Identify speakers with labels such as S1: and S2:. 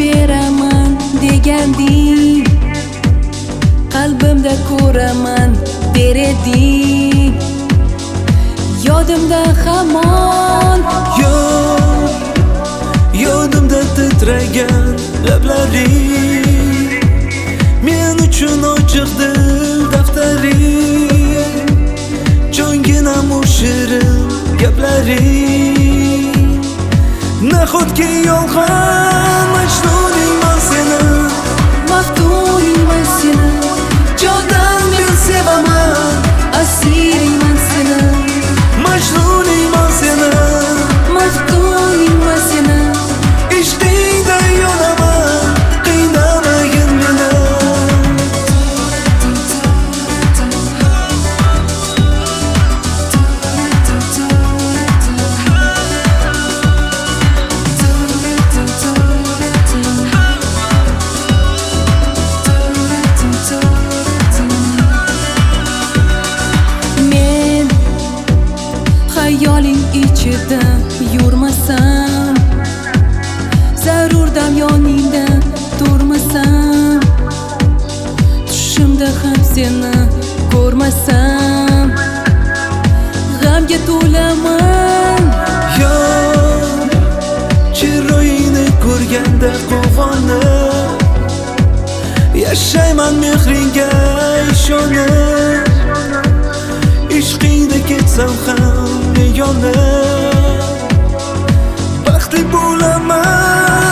S1: beraman deganding, qalbimda ko'raman der eding. Yodimda hamon
S2: yodimda titragan lablaring, men uchun ochiq dil daftaring, jonginam u shirin gaplaring. Nahotki yolg'on majnuningman seni,
S1: maftuningman seni, jondan men sevaman, asiringman seni,
S2: majnuningman seni,
S1: maftuningman seni.
S2: ishqingda yonaman, qiynamagin meni.
S1: Men xayoling ichida yurmasam, zarur dam yoningda turmasam, tushimda ham seni ko'rmasam, g'amga to'laman.
S2: Chiroyingni ko'rganda quvonib, yashayman mehringga ishonib, ishqingda ketsam ham yonib, baxtli bo'laman.